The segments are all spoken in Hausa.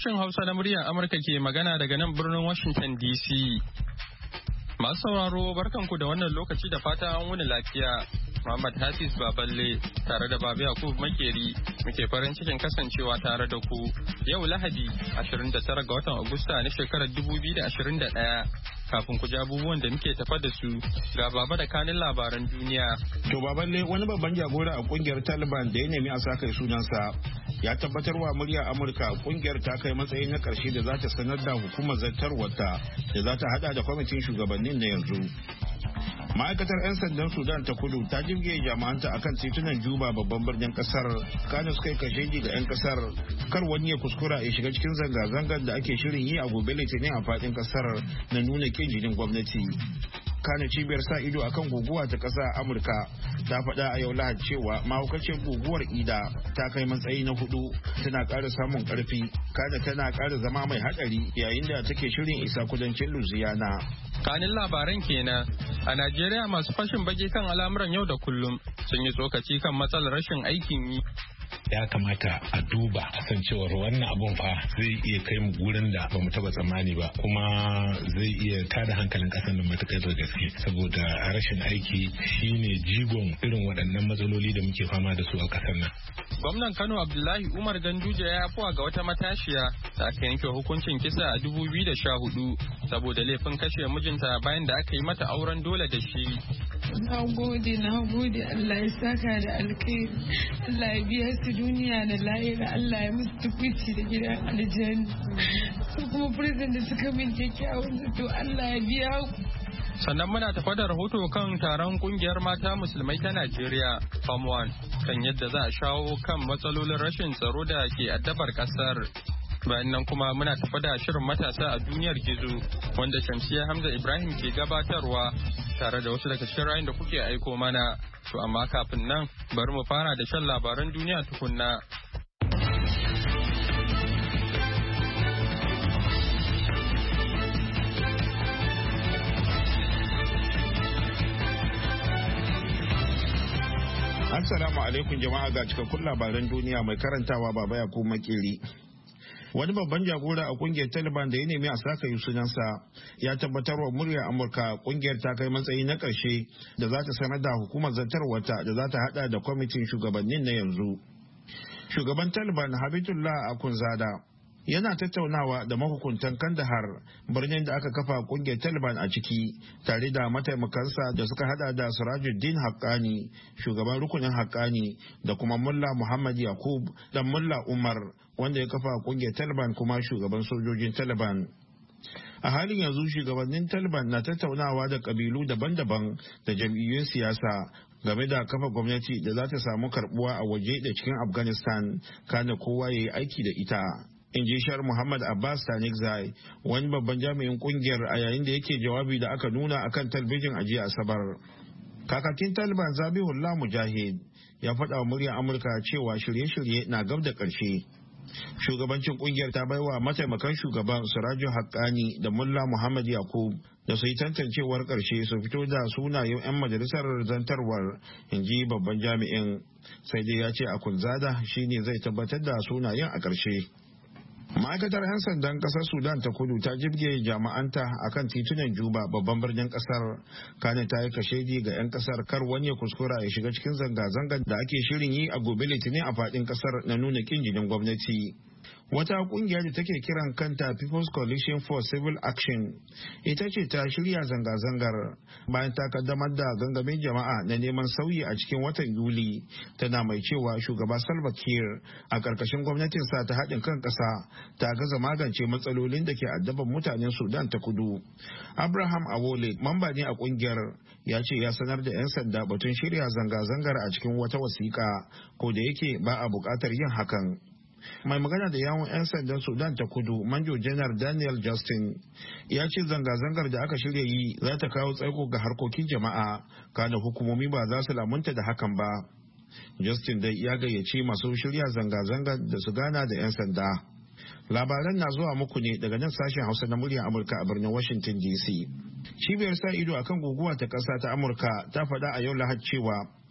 Sashen Hausa na muryar Amurka ke magana daga nan birnin Washington DC. Masu sauraro barkanku da wannan lokaci da fata an wuni lafiya. Muhammad Hafiz Baballe tare da Baba Yakub Makeri muke farin cikin kasancewa tare da ku. Yau Lahadi 29 ga watan Agusta na shekarar 2021. Kafin ku ji abubuwan da muke tafa da su ga Baba da kanin labaran duniya. To Baballe, wani babban jagora a kungiyar Taliban da ya nemi a sa kai sunansa ya tabbatarwa muryar Amurka kungiyar ta kai matsayi na karshe da za ta sanar da hukumar zartarwarta da za ta hada da kwamitin shugabannin na yanzu. Ma'aikatar 'yan sandan Sudan ta kudu ta jirge jama'anta akan titunan Juba babban birnin kasar. Kano suka yi kashedi ga 'yan kasar kar wani ya kuskura ya shiga cikin zanga-zangar da ake shirin yi a gobe Litinin a fadin kasar na nuna kin jinin gwamnati. Kano cibiyar sa ido akan guguwa ta kasa Amurka ta faɗa a yau Lahadi cewa mahaukacin guguwar Ida ta kai matsayi na 4 tana ƙara samun ƙarfi kada tana ƙara zama mai haɗari yayin da take shirin isa kudancin Louisiana. Kanin labaran kenan a Najeriya masu fashin baki kan al'amuran yau da kullum sun yi tsokaci kan matsalar rashin aikin yi. Ya kamata a duba a san cewar wannan abun fa zai iya kai mu gurin da bamu taba tsammani ba kuma zai iya tada hankalin kasan da matakar da gaske saboda rashin aiki shine jigon irin waɗannan matsaloli da muke fama da su a kasar nan. Gwamnan Kano Abdullahi Umar Ganduje ya afuwa ga wata matashiya da aka yanke hukuncin kisa a 2014 saboda laifin kashe mijinta bayan da aka yi mata auren dole da shi. Na gode Allah ya saka da alkhairi, Allah ya biya su duniya da lahira, Allah ya musu tukwici da gidan aljanna. Su kuma prison da suka min kyakkyawan zato Allah ya biya ku. Sannan muna tafa da rahoto kan taron kungiyar mata musulmai ta Najeriya, Form 1, kan yadda za a shawo kan matsalolin rashin tsaro da ke addabar kasar. Bayan nan kuma muna tafa da shirin matasa a duniyar gizo wanda Shamsiyya Hamza Ibrahim ke gabatarwa tare da wasu daga cikin rayun da kuke aiko mana. To amma kafin nan bari mu fara da shan labaran duniya tukunna. Assalamu alaikum jama'a ga cikakkun labaran duniya mai karantawa Baba Yakub Makeri. Wani babban jagora a kungiyar Taliban da ya nemi a saka yi sunansa ya tabbatar wa muryar Amurka kungiyar ta kai matsayi na ƙarshe da za ta sanar da hukumar zartarwata da za ta hada da kwamitin shugabannin na yanzu. Shugaban Taliban Habibullah Akhundzada yana tattaunawa da mahukuntan Kandahar, birnin da aka kafa kungiyar Taliban a ciki, tare da mataimakansa da suka hada da Sirajuddin Haqqani, shugaban rukunin Haqqani, da kuma Mullah Muhammad Yaqub dan Mullah Umar, wanda ya kafa kungiyar Taliban kuma shugaban sojojin Taliban. A halin yanzu shugabannin Taliban na tattaunawa da kabilu daban-daban da jam'iyyun siyasa game da kafa gwamnati da za ta samu karbuwa a waje da cikin Afghanistan, kana kowa ya yi aiki da ita. In ji Shar Muhammad Abbas Tanikzai, wani babban jami'in kungiyar a yayin da yake jawabi da aka nuna akan talbijin a jiya Asabar. Kakakin Taliban Zabihullah Mujahid ya faɗa wa muryar Amurka cewa shirye-shirye na gab da ƙarshe. Shugabancin kungiyar ta baiwa mataimakan shugaban Siraju Haqqani da Mullah Muhammad Yaqub da su yi tantancewar ƙarshe su fito da sunayen 'yan majalisar zantarwar, in ji babban jami'in. Sai dai ya ce Akhundzada shine zai tabbatar da sunayen a ƙarshe. Ma'aikatar 'yan sandan ƙasar Sudan ta kudu ta jibge jama'anta a kan titunan Juba babban birnin ƙasar. Kane ta yi kashedi ga 'yan ƙasar kar wani ya kuskura ya shiga cikin zanga-zangar da ake shirin yi a gobe Litinin a faɗin ƙasar na nuna ƙin jinin gwamnati. Wata kungiya da take kiran kanta People's Coalition for Civil Action ita ce ta shirya zanga-zangar bayan ta kaddamar da gangamin jama'a na neman sauyi a cikin watan Yuli, tana mai cewa shugaba Salva Kiir a ƙarƙashin gwamnatinsa ta haɗin kan ƙasa ta gaza magance matsalolin da ke addaban mutanen Sudan ta kudu. Abraham Awole, mamba ne a kungiyar, ya ce ya sanar da 'yan sanda batun shirya zanga-zangar a cikin wata wasiƙa, ko da yake ba a buƙatar yin hakan. Mai magana da yawon 'yan sandan Sudan ta kudu, Manjo Janar Daniel Justin, ya ce zanga-zangar da aka shirya yi za ta kawo tsaiko ga harkokin jama'a, kana hukumomi ba za su lamunta da hakan ba. Justin dai ya gayyaci masu shirya zanga-zangar da su gana da 'yan sanda. Labaran na zuwa muku ne daga nan sashen Hausa na muryar Amurka a birnin Washington DC. Cibiyar sa ido akan guguwa ta ƙasa ta Amurka ta faɗa a yau Lahadi cewa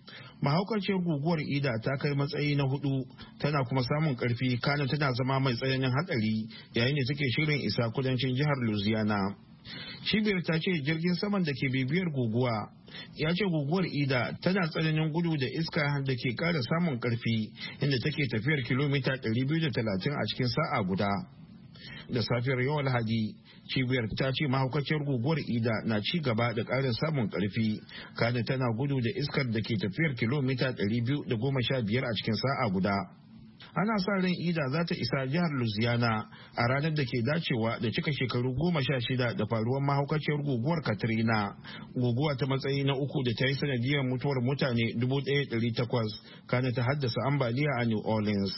Mahaukaciyar guguwar Ida ta kai matsayi na 4 tana kuma samun karfi kana tana zama mai tsananin hatsari yayin da take shirin isa kudancin jihar Louisiana. Cibiyar ta ce jirgin saman da ke bibiyar guguwa ya ce guguwar Ida tana tsananin gudu da iska da ke kara samun karfi inda take tafiyar kilomita 230 a cikin sa'a guda. Da safiyar yau Alhaji, cibiyar ta ce mahaukaciyar guguwar Ida na ci gaba da ƙarin samun ƙarfi kana tana gudu da iskar da ke tafiyar kilomita 215 a cikin sa'a guda. Ana sa ran Ida za ta isa jihar Louisiana a ranar da ke dacewa da cika shekaru 16 da faruwar mahaukaciyar guguwar Katrina, guguwa ta matsayi na 3 da ta yi sanadiyar mutuwar mutane 1,800 kana ta haddasa ambaliya a New Orleans.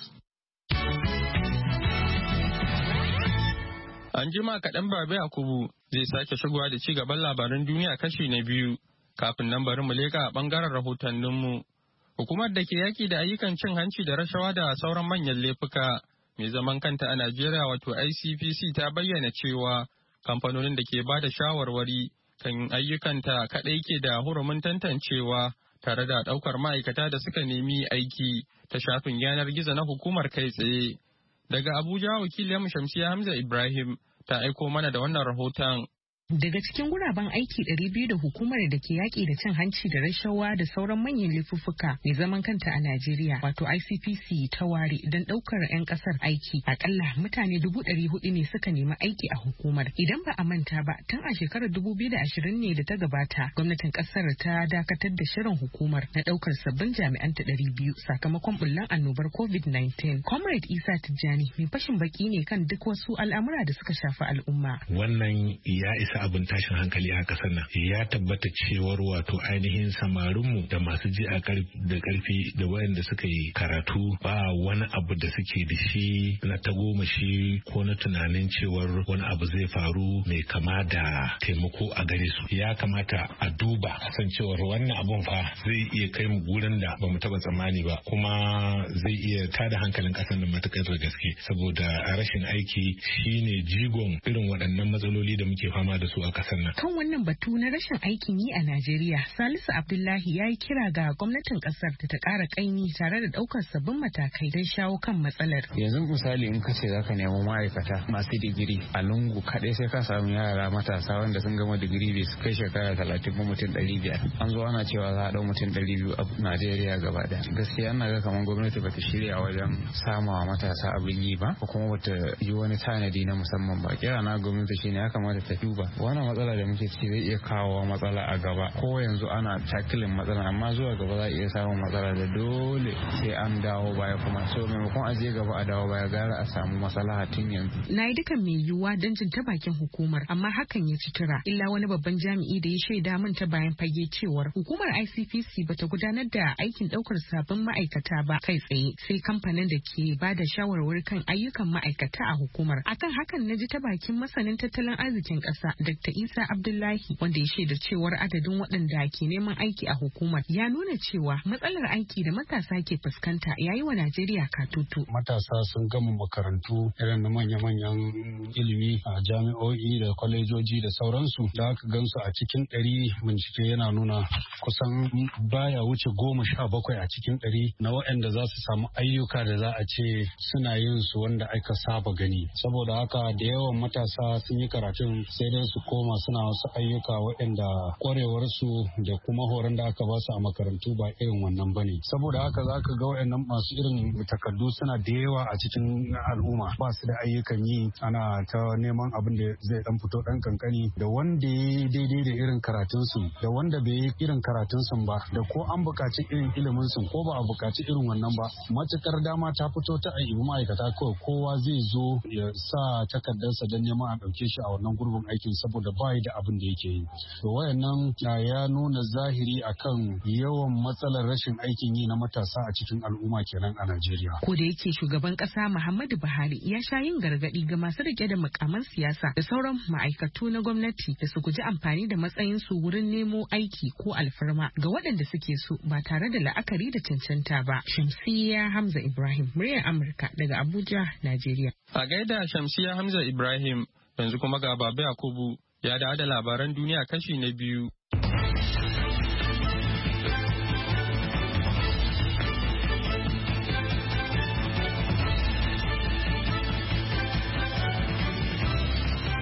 An jima kaɗan Baba Yakubu zai sake shigowa da ci gaban labaran duniya kashi na biyu. Kafin nan bari mu leƙa a ɓangaren rahotanninmu. Hukumar da ke yaƙi da ayyukan cin hanci da rashawa da sauran manyan laifuka mai zaman kanta a Najeriya wato ICPC ta bayyana cewa kamfanonin da ke ba da shawarwari kan ayyukanta kaɗai ke da hurumin tantancewa tare da ɗaukar ma'aikata da suka nemi aiki ta shafin yanar gizo na hukumar kai tsaye. Daga Abuja wakiliyar Shamsiya Hamza Ibrahim ta aiko mana da wannan rahoton. Daga cikin guraben aiki 200 da hukumar da ke yaƙi da cin hanci da rashawa da sauran manyan laifuffuka mai zaman kanta a Najeriya wato ICPC ta ware don ɗaukar 'yan ƙasar aiki. Akalla mutane 400 ne suka nemi aiki a hukumar. Idan ba a manta ba tun a shekarar 2020 ne da ta gabata gwamnatin ƙasar ta dakatar da shirin hukumar na ɗaukar sabbin jami'an ta 200 sakamakon bullan annobar COVID-19. Comrade Isa Tijjani mai fashin baki ne kan duk wasu al'amura da suka shafi al'umma. Wannan ya isa abin tashin hankali a kasar nan. Ya tabbata cewar wato ainihin samarinmu da masu ji da karfi da wayanda suka yi karatu ba wani abu da suke da shi na tagomashi ko na tunanin cewar wani abu zai faru mai kama da taimako a gare su. Ya kamata a duba kasancewar wannan abun fa zai iya kai mu gurin da bamu taba tsammani ba kuma zai iya tada hankalin kasar nan matukar da gaske saboda rashin aiki shine jigon irin waɗannan matsaloli da muke fama da su a kasar nan. Kan wannan batu na rashin aikin yi a Najeriya, Salisu Abdullahi ya yi kira ga gwamnatin kasar da ta ƙara ƙaimi tare da ɗaukar sabbin matakai don shawo kan matsalar. Yanzu misali in ka ce za ka nemi ma'aikata masu digiri a lungu kaɗai sai ka samu yara matasa wanda sun gama digiri bai su kai shekara 30 ko mutum 500. An zo ana cewa za a ɗau mutum 200 a Najeriya gaba ɗaya. Gaskiya ana ga kamar gwamnati bata shirya wajen samawa matasa abin yi ba ko kuma bata yi wani tanadi na musamman ba. Kira na gwamnati shine ya kamata ta duba wannan matsala da muke ciki zai iya kawo matsala a gaba ko yanzu ana takilin matsala amma zuwa gaba za a iya samun matsala da dole sai an dawo baya kuma so maimakon a je gaba a dawo baya gara a samu maslaha tun yanzu. Na yi dukan mai yiwuwa don jin ta bakin hukumar amma hakan ya ci tura illa wani babban jami'i da ya shaida min ta bayan fage cewar hukumar ICPC bata gudanar da aikin daukar sabbin ma'aikata ba kai tsaye sai kamfanin da ke ba da shawarwari kan ayyukan ma'aikata a hukumar. Akan hakan na ji ta bakin masanin tattalin arzikin ƙasa Dr. Isa Abdullahi wanda ya shaida cewar adadin waɗanda ke neman aiki a hukumar ya nuna cewa matsalar aiki da matasa ke fuskanta yayi wa Najeriya katutu. Matasa sun gama makarantu irin na manya-manyan ilimi a jami'o'i da kwalejoji da sauransu da aka gansu a cikin 100 bincike yana nuna kusan baya wuce 17 a cikin 100 na waɗanda za su samu ayyuka da za a ce suna yin su wanda aka saba gani. Saboda haka da yawan matasa sun yi karatun sai dai su koma suna wasu ayyuka waɗanda kwarewarsu da kuma horon da aka ba su a makarantu ba irin wannan ba ne. Saboda haka za ka ga waɗannan masu irin takardu suna da yawa a cikin al'umma ba su da ayyukan yi ana ta neman abin da zai dan fito dan kankani da wanda ya yi daidai da irin karatunsu da wanda bai yi irin karatunsu ba da ko an buƙaci irin iliminsu ko ba a buƙaci irin wannan ba matukar dama ta fito ta aibi ma'aikata kawai kowa zai zo ya sa takardarsa don neman a ɗauke shi a wannan gurbin aikin saboda ba da abin da yake yi. To wayannan ya nuna zahiri akan yawan matsalar rashin aikin yi na matasa a cikin al'umma kenan a Najeriya. Ko da yake shugaban ƙasa Muhammadu Buhari ya sha yin gargaɗi ga masu rike da mukaman siyasa da sauran ma'aikatu na gwamnati da su guji amfani da matsayinsu wurin nemo aiki ko alfarma ga waɗanda suke so ba tare da la'akari da cancanta ba. Shamsiyya Hamza Ibrahim, muryar Amurka daga Abuja, Najeriya. A gaida Shamsiyya Hamza Ibrahim, yanzu kuma ga Baba Yakubu ya da labaran duniya kashi na biyu.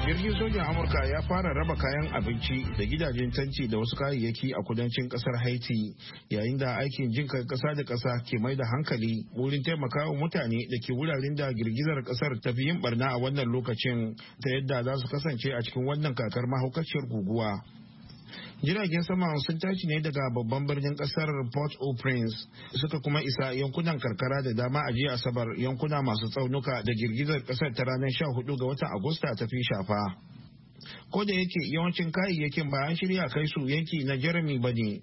Jirgin sojan Amurka ya fara raba kayan abinci da gidajen tanti da wasu kayayyaki a kudancin kasar Haiti yayin da aikin jin kai kasa da kasa ke mai da hankali wurin taimakawa mutane da ke wuraren da girgizar kasar ta fi yin barna a wannan lokacin ta yadda za su kasance a cikin wannan kakar mahaukaciyar guguwa. Jiragen sama sun tashi ne daga babban birnin kasar Port-au-Prince suka kuma isa yankunan karkara da dama a jiya Asabar, yankuna masu tsaunuka da girgizar kasar ta ranar 14 ga watan Agusta ta fi shafa. Ko da yake yawancin kayayyakin ba an shirya kai su yanki na Jeremy ba ne.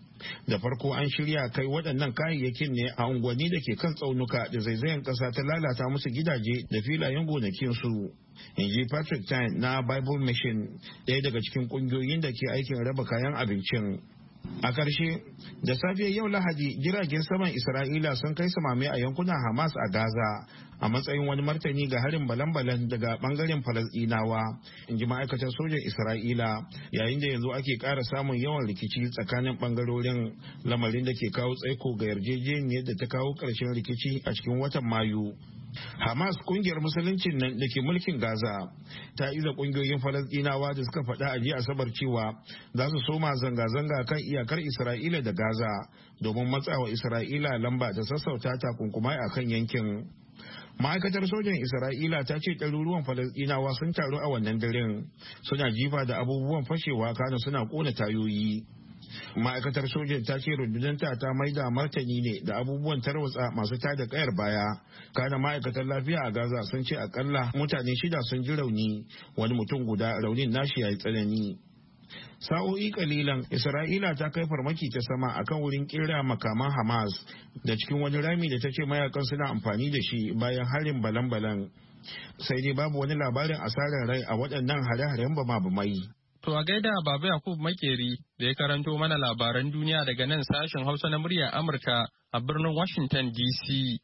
Da farko an shirya kai waɗannan kayayyakin ne a unguwanni da ke kan tsaunuka da zaizayen ƙasa ta lalata musu gidaje da filayen gonakinsu. In ji Patrick Tyne na Bible Mission, ɗaya daga cikin ƙungiyoyin da ke aikin raba kayan abincin. A ƙarshe, da safiyar yau Lahadi, jiragen saman Isra'ila sun kai samame a yankunan Hamas a Gaza a matsayin wani martani ga harin balan-balan daga bangaren Falasɗinawa, in ji ma'aikatar sojan Isra'ila, yayin da yanzu ake ƙara samun yawan rikici tsakanin bangarorin, lamarin da ke kawo tsaiko ga yarjejeniyar da ta kawo ƙarshen rikici a cikin watan Mayu. Hamas, kungiyar musuluncin nan da ke mulkin Gaza, ta iza kungiyoyin Falasɗinawa da suka faɗa a jiya Asabar cewa za su soma zanga-zanga kan iyakar Isra'ila da Gaza domin matsawa Isra'ila lamba da sassauta takunkumai a kan yankin. Ma'aikatar sojan Isra'ila ta ce ɗaruruwan Falasɗinawa sun taru a wannan daren, suna jifa da abubuwan fashewa kana suna ƙona tayoyi. Ma'aikatar sojan ta ce rundunanta ta maida martani ne da abubuwan tarwatsa masu tada kayar baya. Kana ma'aikatar lafiya a Gaza sun ce akalla mutane 6 sun ji rauni, wani mutum guda raunin nashi ya yi tsanani. Sa'o'i kalilan Isra'ila ta kai farmaki ta sama akan wurin kera makaman Hamas da cikin wani rami da ta ce mayakan suna amfani da shi bayan harin balan-balan. Sai dai babu wani labarin asarar rai a waɗannan hare-haren bama-bamai. To a gaida Baba Yakub Makeri da ya karanto mana labaran duniya daga nan sashen Hausa na muryar Amurka a birnin Washington DC.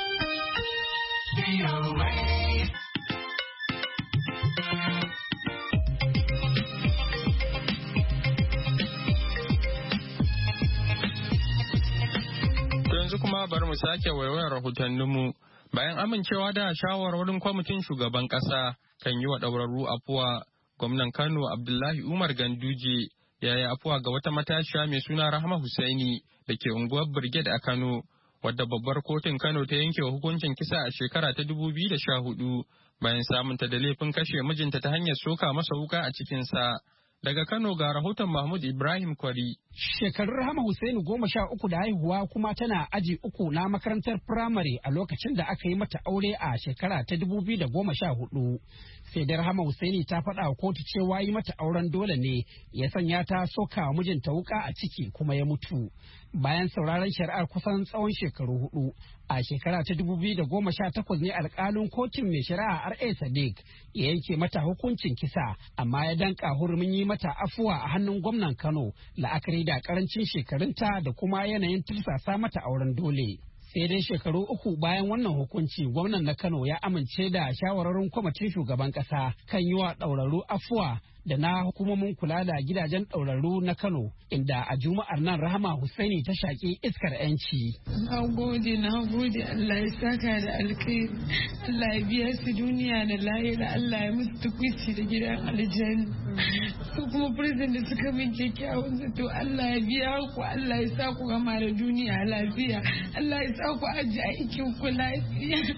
Yanzu kuma bari mu sake waiwayar rahotanninmu. Bayan amincewa da shawarwarin kwamitin shugaban ƙasa kan yi wa ɗaurarru afuwa, gwamnan Kano Abdullahi Umar Ganduje ya yi afuwa ga wata matashiya mai suna Rahama Hussaini da ke unguwar Brigade a Kano, wadda babbar kotun Kano ta yanke hukuncin kisa a shekara ta 2014 bayan samunta da laifin kashe mijinta ta hanyar soka masa wuka a cikinsa. Daga Kano ga rahoton Mahmud Ibrahim Kwari. Shekarun Rahama Hussaini 13 da haihuwa kuma tana aji 3 na makarantar firamare a lokacin da aka yi mata aure a shekara ta 2014. Sai da Rahama Hussaini ta faɗa wa kotu cewa yi mata auren dole ne ya sanya ta soka wa mijinta wuka a ciki kuma ya mutu. Bayan sauraron shari'ar kusan tsawon shekaru 4, a shekara ta 2018 ne alƙalin kotun mai shari'a R.A. Sadiq ya yanke mata hukuncin kisa, amma ya danka hurumin yi mata afuwa a hannun gwamnan Kano la'akari da karancin shekarunta da kuma yanayin tursasa mata auren dole. Sai dai shekaru 3 bayan wannan hukunci, gwamnan na Kano ya amince da shawararin kwamitin shugaban ƙasa kan yi wa ɗaurarru afuwa da na hukumomin kula da gidajen ɗaurarru na Kano, inda a Juma'ar nan Rahama Hussaini ta shaƙi iskar 'yanci. Na gode, Allah ya saka da alkhairi, Allah ya biya su duniya da lahira, Allah ya musu tukwici da gidan aljanna. Su kuma prison da suka min kyakkyawan zato, Allah ya biya ku, Allah ya sa ku gama da duniya lafiya, Allah ya sa ku aji aikin ku lafiya.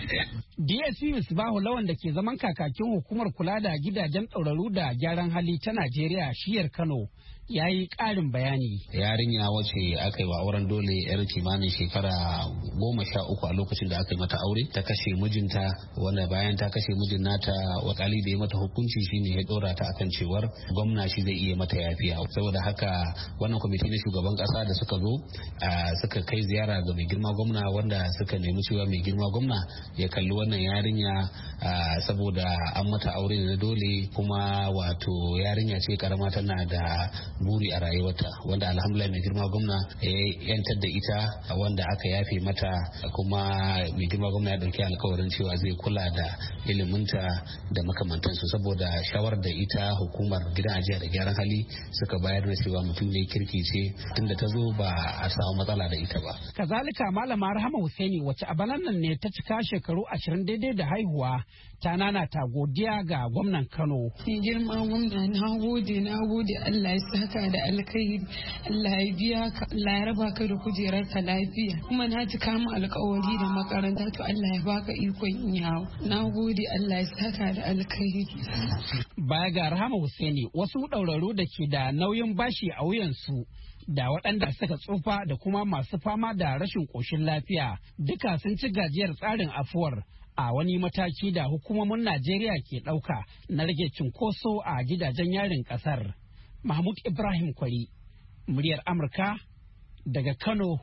DSP Misbahu Lawan da ke zaman kakakin hukumar kula da gidajen ɗauraru da gyaran hali ta Najeriya shiyar Kano ya yi ƙarin bayani. Yarinya wace aka yi wa auren dole yar kimanin shekara 13 a lokacin da aka yi mata aure ta kashe mijinta, wanda bayan ta kashe mijin nata wakali da ya mata hukunci shine ya dora ta akan cewar gwamna shi zai iya mata yafiya. Saboda haka wannan kwamiti na shugaban kasa da suka zo suka kai ziyara ga mai girma gwamna, wanda suka nemi cewa mai girma gwamna ya kalli wannan yarinya saboda an mata aure da dole, kuma wato yarinya ce karama tana da buri a rayuwarta, wanda alhamdulillah mai girma gwamna ya yantar da ita, wanda aka yafe mata, kuma mai girma gwamna ya dauki alkawarin cewa zai kula da iliminta da makamantansu, saboda shawarar da ita hukumar gidan ajiya da gyaran hali suka bayar da cewa mutum ne kirki ce, tunda ta zo ba a samu matsala da ita ba. Kazalika malama Rahama Hussaini wacce a banan nan ne ta cika shekaru 20 daidai da haihuwa, ta nanata godiya ga gwamnan Kano. Mai girma gwamna na gode Allah ya saka da alkhairi, Allah ya biya ka, Allah ya raba ka da kujerar ka lafiya. Kuma na ji kama alkawari da makaranta to Allah ya baka ikon yawo. Na gode Allah ya saka da alkhairi. Baya ga Rahama Hussaini, wasu ɗauraru da ke da nauyin bashi a wuyansu da waɗanda suka tsufa da kuma masu fama da rashin ƙoshin lafiya duka sun ci gajiyar tsarin afuwar a wani mataki da hukumomin Najeriya ke ɗauka na rage cunkoso a gidajen yarin ƙasar. Mahmud Ibrahim Kwari, muryar Amurka daga Kano,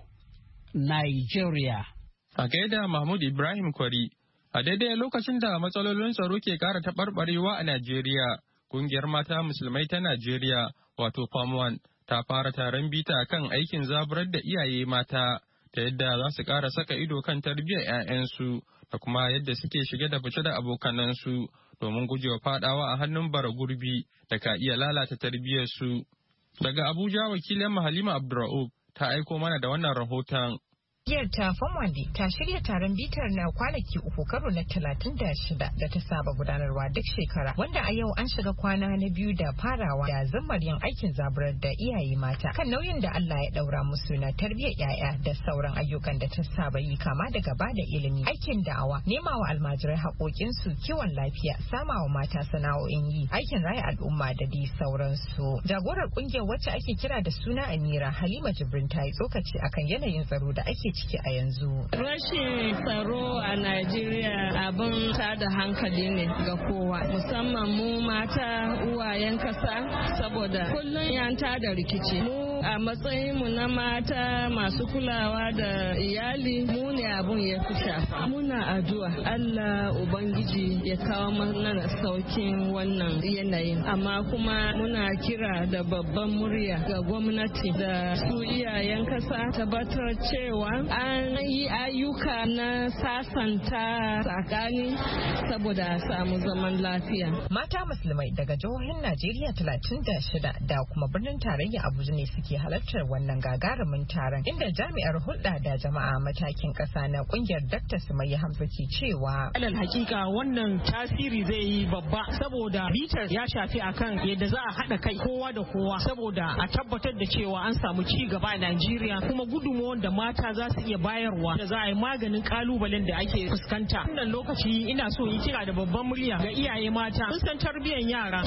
Nigeria. A gaida Mahmud Ibrahim Kwari, a daidai lokacin da matsalolin tsaro ke ƙara taɓarɓarewa a Najeriya, ƙungiyar mata musulmai ta Najeriya wato Form 1 ta fara taron bita kan aikin zaburar da iyaye mata ta yadda za su ƙara saka ido kan tarbiyyar 'ya'yansu da kuma yadda suke shige da fice da abokanansu domin gujewa fadawa a hannun bara gurbi da ka iya lalata tarbiyyarsu. Daga Abuja wakilin Halima Abdurra'ub ta aiko mana da wannan rahoton. Kungiyar ta Famwandi ta shirya taron bitar na kwanaki 3 karo na 36 da ta saba gudanarwa duk shekara, wanda a yau an shiga kwana na 2 da farawa da zammar yin aikin zaburar da iyaye mata kan nauyin da Allah ya daura musu na tarbiyyar yaya da sauran ayyukan da ta saba yi, kama daga bada ilimi, aikin da'awa, nema wa almajirai haƙoƙinsu, kiwon lafiya, sama wa mata sana'o'in yi, aikin raya al'umma da dai sauransu. Jagorar kungiyar wacce ake kira da suna Amira, Halima Jibrin, ta yi tsokaci akan yanayin tsaro da ake ciki a yanzu. Rashin tsaro a Najeriya abin tada hankali ne ga kowa, musamman mu mata uwayen kasa, saboda kullum yan tada rikici. Mu a matsayinmu na mata masu kulawa da iyali, mu ne abun ya fi shafa. Muna addu'a Allah Ubangiji ya kawo mana saukin wannan yanayin, amma kuma muna kira da babban murya ga gwamnati da su iyayen kasa tabbatar cewa an yi ayyuka na sasanta tsakani saboda a samu zaman lafiya. Mata musulmai daga jihohin Najeriya 36 da kuma birnin tarayya Abuja ne suke halartar wannan gagarumin taron, inda jami'ar hulɗa da jama'a matakin ƙasa na ƙungiyar Dr. Sumayya Hamza ke cewa alal hakika wannan tasiri zai yi babba, saboda bitar ya shafi akan yadda za a haɗa kai kowa da kowa saboda a tabbatar da cewa an samu ci gaba a Najeriya, kuma gudunmuwar da mata za su iya bayarwa da za a yi maganin kalubalen da ake fuskanta. Wannan lokaci ina so yi kira da babban murya ga iyaye mata. Sun san tarbiyyar yara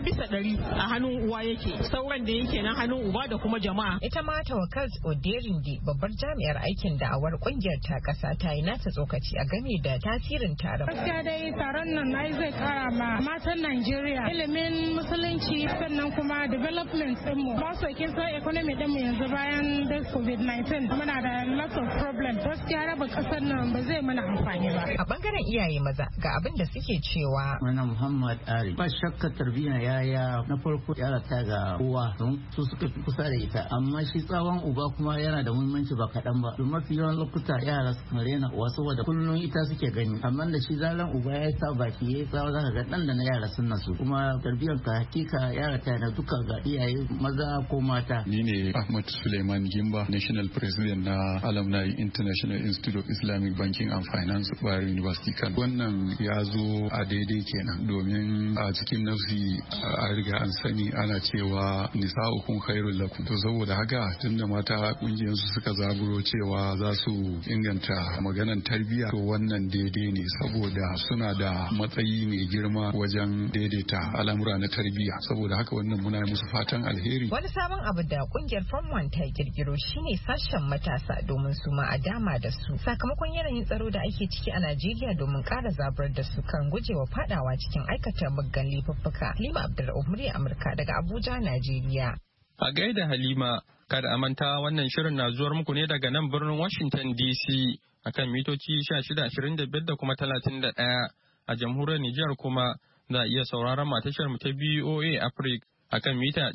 80% a hannun uwa yake, sauran da yake na hannun uba da kuma jama'a. Ita ma Tawakkal Oderinde, babbar jami'ar aikin da'awar kungiyar ta kasa, ta yi nata tsokaci a game da tasirin taron. Gaskiya dai taron nan na zai kara ma matan Najeriya ilimin musulunci, sannan kuma development ɗinmu. Masu kin san economy ɗinmu yanzu bayan da COVID-19 muna da lots of problem. Gaskiya raba kasar nan ba zai mana amfani ba. A bangaren iyaye maza ga abin da suke cewa. Wannan Muhammad Ari, ba shakka tarbiyya yaya na farko yara ta ga uwa don su suka fi kusa da ita, amma shi tsawon uba kuma yana da muhimmanci ba kaɗan ba. Don mafi yawan lokuta yara su rena uwa saboda kullum ita suke gani, amma da shi zaran uba ya sa baki ya tsawo zaka ga dan da na yara sun nasu. Kuma tarbiyyar ka hakika yara ta na duka ga iyaye maza ko mata. Ni ne Ahmad Suleiman Gimba, National President na Alumni International Institute of Islamic Banking and Finance, Bayero University Kano. Wannan ya zo a daidai kenan, domin a cikin nafsi a riga an sani ana cewa nisa'ukum khairul lakum. To saboda haka tunda mata kungiyar su suka zaburo cewa za su inganta maganan tarbiyya, to wannan daidai ne saboda suna da matsayi mai girma wajen daidaita al'amura na tarbiyya. Saboda haka wannan muna musu fatan alheri. Wani sabon abu da kungiyar Form 1 ta kirkiro shine sashen matasa domin su ma a dama da su sakamakon yanayin tsaro da ake ciki a Najeriya, domin ƙara zabar da su kan gujewa fadawa cikin aikata muggan laifuffuka. Halima Abdurra'ub, murya Amurka daga Abuja, Najeriya. A gaida Halima, kada a manta wannan shirin na zuwar muku ne daga nan birnin Washington DC akan mitoci 1625 da kuma 31. A jamhuriyar Nijar kuma za a iya sauraron matashar mu ta BOA Africa akan mita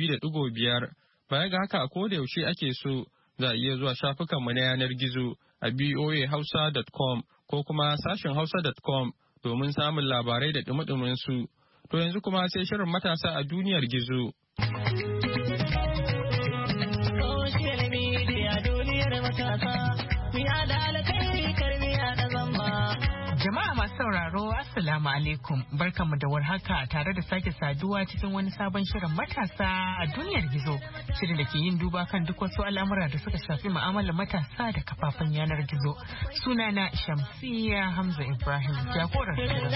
200.5. Baya ga haka a koda yaushe ake so za a iya zuwa shafukanmu na yanar gizo a boahausa.com ko kuma sashen hausa.com domin samun labarai da dumi su. To yanzu kuma sai shirin matasa a duniyar gizo. Jama'a masu sauraro, Assalamu alaikum, barkanmu da warhaka tare da sake saduwa cikin wani sabon shirin matasa a duniyar gizo. Shirin da ke yin duba kan duk wasu al'amura da suka shafi mu'amalar matasa da kafafen yanar gizo. Sunana Shamsiyya Hamza Ibrahim, jagorar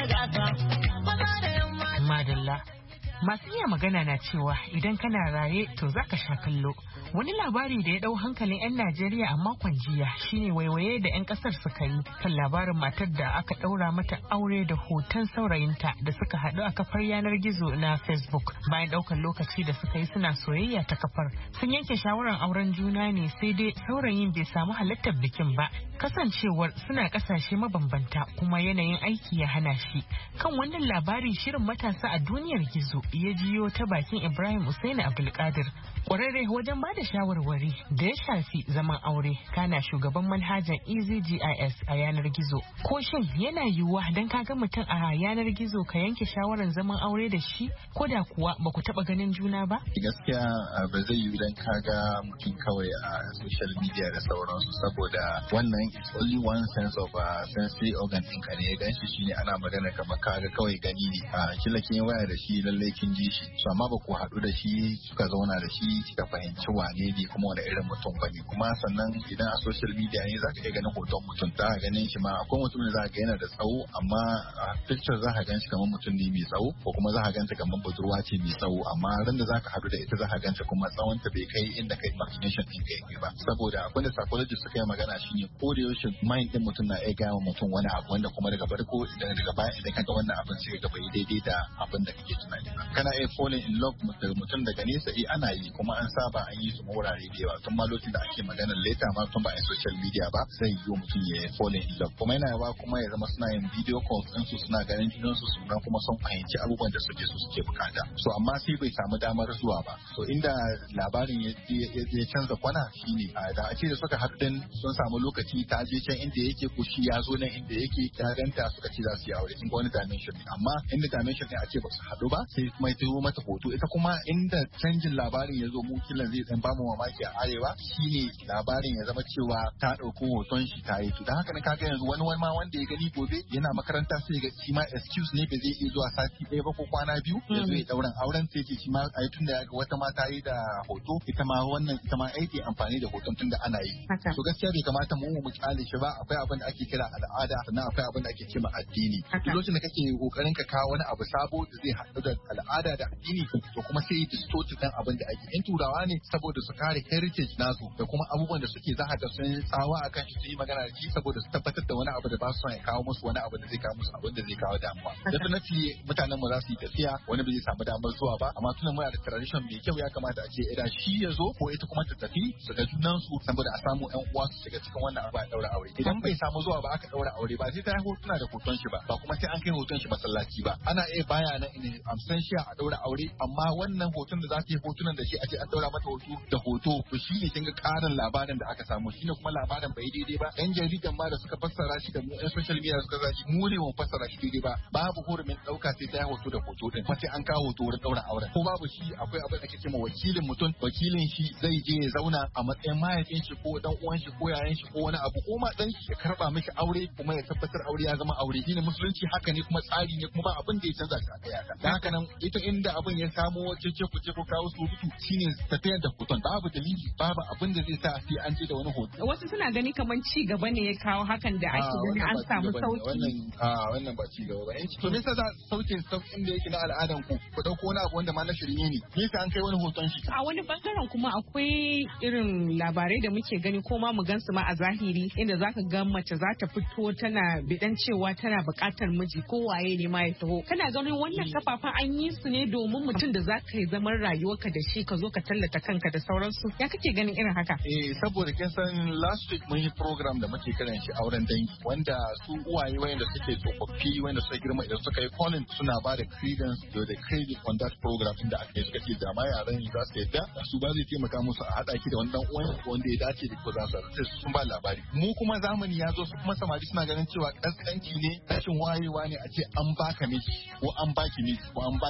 Madalla. Masu iya magana na cewa idan kana raye to zaka sha kallo. Wani labari da ya dau hankalin 'yan Najeriya a makon jiya shine waiwaye da 'yan kasar suka yi kan labarin matar da aka daura mata aure da hoton saurayinta da suka haɗu a kafar yanar gizo na Facebook. Bayan ɗaukar lokaci da suka yi suna soyayya ta kafar, sun yanke shawarar auren juna ne, sai dai saurayin bai samu halartar bikin ba, kasancewar suna ƙasashe mabambanta kuma yanayin aiki ya hana shi. Kan wannan labari shirin matasa a duniyar gizo ya jiyo ta bakin Ibrahim Usaini Abdulkadir, ƙwararre wajen ba da shawarwari da ya shafi zaman aure, kana shugaban manhajar EasyGIS a yanar gizo. Ko shin yana yiwuwa don ka ga mutum a yanar gizo ka yanke shawarar zaman aure da shi, ko da kuwa ba ku taɓa ganin juna ba? Gaskiya ba zai yiwu don ka ga mutum kawai a social media da sauransu, saboda wannan is only one sense of sensory organ ɗinka ne. Ya ganshi shine ana magana kamar ka ga kawai gani ne. Kila kin waya da shi lallai kin ji shi, so amma ba ku haɗu da shi suka zauna da shi kika fahimci wane ne kuma wani irin mutum bane. Kuma sannan idan a social media ne zaka iya ganin hoton mutum, za ka ganin shi ma akwai mutum da za ka ga yana da tsawo amma a picture za ka gan shi kamar mutum ne mai tsawo, ko kuma za ka ganta kamar budurwa ce mai tsawo, amma ran da za ka haɗu da ita za ka ganta kuma tsawon ta bai kai inda kai imagination ɗin kai ba. Saboda akwai da psychologist suka yi magana shine ko da yaushe mind ɗin mutum na iya gaya wa mutum wani abu wanda kuma daga farko idan daga baya idan ka ga wannan abin sai ka bai daidai da abin da kake tunani. Kana iya falling in love da mutum daga nesa, ana yi kuma an saba an yi su wurare da yawa tun ma lokacin da ake maganar leta ma tun ba a social media ba sai yi mutum ya falling in love. Kuma yana yawa kuma ya zama suna yin video calls din su, suna ganin junan su suna kuma sun fahimci abubuwan da suke bukata. So amma sai bai samu damar zuwa ba. So inda labarin ya canza kwana shine da ake da suka haɗu din sun samu lokaci ta je can inda yake ko shi ya zo nan inda yake ya ganta suka ce za su yi aure. Kin ga wani dimension ne, amma inda dimension ne a ce ba su haɗu ba sai kuma ya turo mata hoto. Ita kuma inda canjin labarin ya zo mu kilan zai dan bamu mamaki a arewa shine labarin ya zama cewa ta ɗauko hoton shi ta yi. To dan haka ne kaga yanzu wani ma wanda ya gani gobe yana makaranta sai ga shi ma excuse ne ba zai iya zuwa sati ɗaya ba ko kwana biyu ya zo ya ɗauran auren, sai ce shi ma ai tunda ya ga wata ma ta yi da hoto ita ma wannan ita ma aiki amfani da hoton tunda ana yi. So gaskiya bai kamata mu kyale shi ba. Akwai abin da ake kira al'ada, sannan akwai abin da ake cewa addini. Duk lokacin da kake kokarin ka kawo wani abu sabo da zai haɗu da al'ada da addini to kuma sai ya distort kan abin da ake. In turawa ne saboda su kare heritage nasu da kuma abubuwan da suke za ga sun tsawa akan shi su yi magana da shi saboda su tabbatar da wani abu da ba su son ya kawo musu wani abu da zai kawo musu abin da zai kawo damuwa. Definitely mutanen mu za su yi tafiya, wani bai samu damar zuwa ba, amma tunan muna da tradition mai kyau ya kamata a ce idan shi ya zo ko ita kuma ta tafi su ga junan su saboda a samu ƴan uwa su shiga cikin wannan abu a daura aure. Idan bai samu zuwa ba aka daura aure ba sai ta yi hotuna da hoton shi ba kuma sai an kai hoton shi masallaci ba. Ana iya bayanan in absentia a daura aure, amma wannan hoton da za ta yi hotunan da shi a ce an daura mata hoto da hoto to shi ne kinga karin labarin da aka samu, shine kuma labarin bai daidai ba. Yan jaridan ma da suka fassara shi da mu yan social media suka zaci mu ne mun fassara shi daidai ba. Babu hurumin dauka sai ta yi hoto da hoto din, kuma sai an kawo hoto wurin daura auren. Ko babu shi akwai abin da ake cewa wakilin mutum, wakilin shi zai je ya zauna a matsayin mahaifin shi ko dan uwan shi ko yayan shi ko wani abu, ko ma dan shi ya karba mishi aure kuma ya tabbatar aure ya zama aure. Shine musulunci haka ne kuma tsari ne kuma ba abin da ya canza shi aka yaka. Dan haka nan ita inda abin ya samo cece ku ce ko kawo surutu shine tafiyar da hoton. Babu dalili, babu abin da zai sa sai an je da wani hoto. Wasu suna gani kamar ci gaba ne ya kawo hakan da ake gani an samu sauki. Wannan ba ci gaba ba. To me yasa za saukin da yake na al'adan ku dauko wani abu wanda ma na shirye ne? Me yasa an kai wani hoton shi? A wani bangaren kuma akwai irin labarai da muke gani ko ma mu gansu ma a zahiri, inda zaka ga mace za ta fito tana bidan cewa tana buƙatar miji ko waye ne ma ya taho. Kana ganin wannan kafafen an yi su ne domin mutum da za ka yi zaman rayuwarka da shi ka zo ka tallata kanka da sauransu. Ya kake ganin irin haka? Saboda kin san last week mun yi program da muke kiran shi auren dangi, wanda su uwaye wayanda suke tsofaffi wanda suka girma idan suka yi calling suna ba da credence da credit on that program inda aka yi suka ce da ma yaran za su yadda su ba zai taimaka musu a haɗa ki da wani dan uwan wanda ya dace da ko za su sun ba labari. Mu kuma zamani ya zo su kuma samari suna ganin cewa kaskanci ne, rashin wayewa ne a ce an baka miji ko an baki miji ko an baki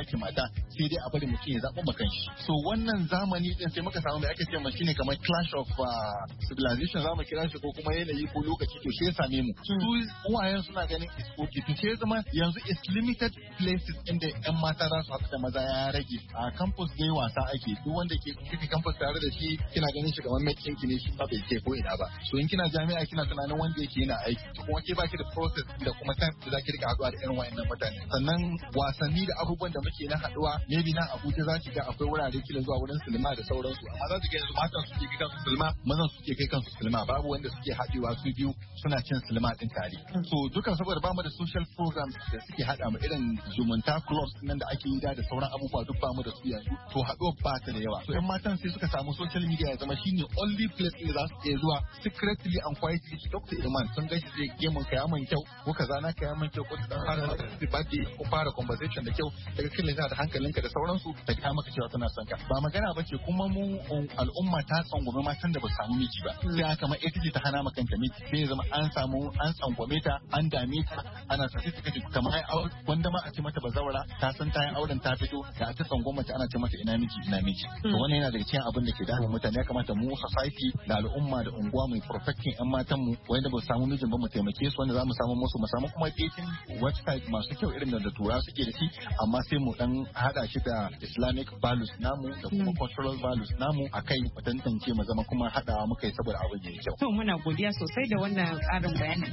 ake mata sai dai a bari mutum ya zaɓa makan shi. So wannan zamani din sai muka samu mai ake ce shine kamar clash of civilization zamu kira shi ko kuma yanayi ko lokaci to sai ya same mu. Su uwayen suna ganin it's okay to sai zama yanzu is limited places inda yan mata za su haɗu da maza ya rage. A campus dai wasa ake duk wanda ke kike campus tare da shi kina ganin shi kamar makin ki ne shi ba bai ce ko ina ba. So in kina jami'a kina tunanin wanda yake yana aiki kuma ke baki da process da kuma time da zaki rika haɗuwa da irin wayannan mutane. Sannan wasanni da abubuwan da muke na haɗuwa maybe na Abuja za ki ga akwai wurare kila zuwa wurin silma da sauransu amma za ki ga yanzu matan suke kai kansu silma mazan suke kai kansu silma babu wanda suke haɗewa su biyu suna cin silma din tare. So duka saboda bamu da social programs da suke haɗa mu irin zumunta clubs nan da ake yi da sauran abubuwa duk bamu da su yanzu to haɗuwa ba ta da yawa. So yan matan sai suka samu social media ya zama shine only place da za su iya zuwa secretly and quietly su Dr. Iman sun gashi zai gemun kaya man kyau ko kaza na kaya man kyau ko ta fara birthday ko fara conversation da kyau daga kin da hankalinka da sauransu da ka maka cewa tana son ka ba magana ba ce kuma mu al'umma ta tsangwame matan da ba samu miji ba sai aka ma ita ce ta hana maka kanta miji sai ya zama an tsangwame ta an dame ta ana sa sai ta kace kamar ai wanda ma a ce mata bazawara ta san ta yi auren ta fito da ta tsangwama ta ana ce mata ina miji to wannan yana daga cikin abin da ke damun mutane ya kamata mu society da al'umma da unguwa mu protecting yan matan mu wanda ba su samu mijin ba mu taimake su wanda za mu samu musu mu samu kuma dating website masu kyau irin da tura suke da shi amma sai mu dan hada shi da Islamic values namu da kuma cultural values namu akai mu tantance mu zama kuma hadawa muka yi saboda abin yayi kyau. To muna godiya sosai da wannan tsarin bayani.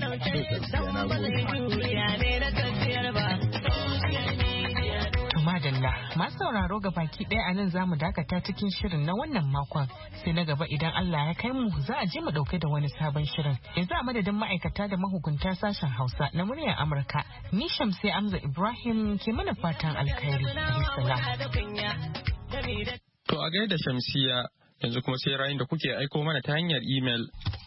Madalla masu sauraro ga baki ɗaya a nan za mu dakata cikin shirin na wannan makon sai na gaba idan Allah ya kai mu za a je mu ɗauke da wani sabon shirin yanzu a madadin ma'aikata da mahukunta sashen Hausa na muryar Amurka ni Shamsi Amza Ibrahim ke mana fatan alkhairi. To a gaida Shamsiya yanzu kuma sai ra'ayin da kuke aiko mana ta hanyar email.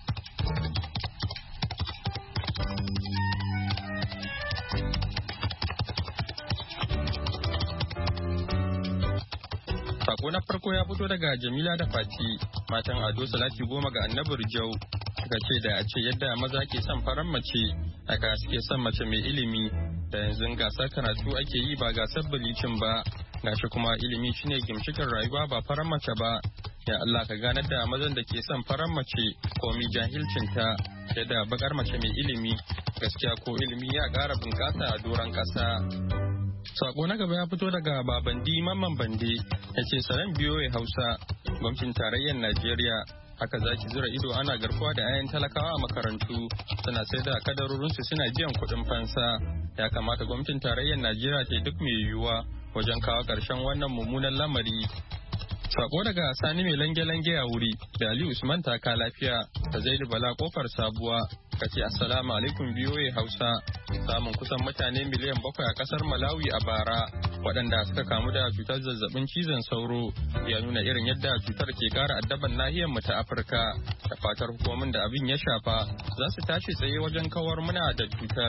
Sako na farko ya fito daga Jamila da Fati, matan Ado Salati Goma ga Annabi Rijau, suka ce da a ce yadda maza ke son farar mace, haka suke son mace mai ilimi, da yanzu gasar karatu ake yi ba gasar bilicin ba, gashi kuma ilimi shine gimshikin rayuwa ba farar mace ba. Ya Allah ka ganar da mazan da ke son farar mace komi jahilcinta, yadda bakar mace mai ilimi, gaskiya ko ilimi ya ƙara bunƙasa a doron ƙasa. Sako na gaba ya fito daga Babandi Mamman Bande ya ce saran biyoyi Hausa gwamnatin tarayyar Najeriya haka za ki zura ido ana garkuwa da 'ya'yan talakawa a makarantu suna sai da kadarorinsu suna biyan kuɗin fansa ya kamata gwamnatin tarayyar Najeriya ta duk mai yiwuwa wajen kawo ƙarshen wannan mummunan lamari. Sako daga Sani mai lange-lange a wuri da Ali Usman taka lafiya da Zaidu Bala kofar sabuwa ka ce assalamu alaikum biyoyi Hausa samun kusan mutane miliyan 7 a kasar Malawi a bara waɗanda suka kamu da cutar zazzabin cizon sauro ya nuna irin yadda cutar ke ƙara addaban nahiyar mu ta Afirka da fatar hukumomin da abin ya shafa za su tashi tsaye wajen kawar muna da cutar.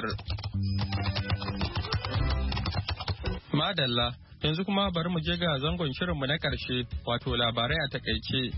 Madalla yanzu kuma bari mu je ga zangon shirinmu na ƙarshe wato labarai a takaice.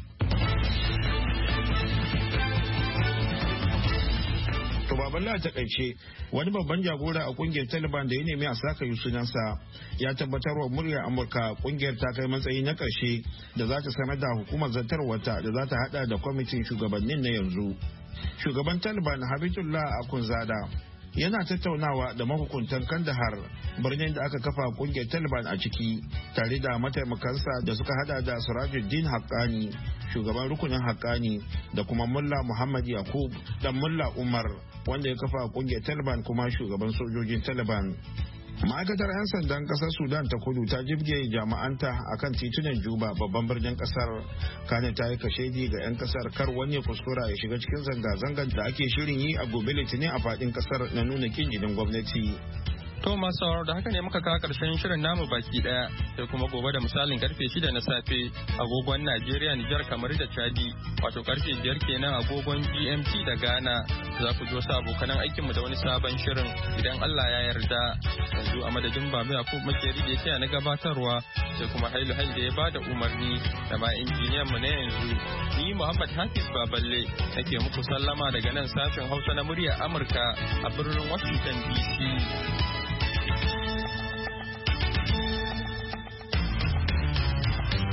To baballa a takaice wani babban jagora a kungiyar Taliban da ya nemi a saka sunansa ya tabbatar wa muryar Amurka kungiyar ta kai matsayi na ƙarshe da za ta sanar da hukumar zartarwata da za ta hada da kwamitin shugabannin na yanzu. Shugaban Taliban Habibullah Akhundzada yana tattaunawa da mahukuntan Kandahar birnin da aka kafa kungiyar Taliban a ciki tare da mataimakansa da suka hada da Sirajuddin Haqqani shugaban rukunin Haqqani da kuma Mullah Muhammad Yaqub dan Mullah Umar wanda ya kafa kungiyar Taliban kuma shugaban sojojin Taliban. Ma'aikatar 'yan sandan kasar Sudan ta kudu ta jibge jama'anta akan titunan Juba babban birnin kasar. Kane ta yi kashedi ga 'yan kasar kar wani ya kuskura ya shiga cikin zanga-zangar da ake shirin yi a gobe Litinin a fadin kasar na nuna kin jinin gwamnati. To masu sauraro da haka ne muka kawo karshen shirin namu baki daya sai kuma gobe da misalin karfe 6 na safe agogon Najeriya, Nijar, kamar da Chadi wato karfe 5 kenan agogon GMT da Ghana za ku ji wasu abokanan aikinmu da wani sabon shirin idan Allah ya yarda. Yanzu a madadin Babu Yakub Makeri da ya na gabatarwa sai kuma Hailu Hail da ya bada umarni da ma injiniyan mu na yanzu ni Muhammad Hafiz Baballe nake muku sallama daga nan sashen Hausa na muryar Amurka a birnin Washington DC.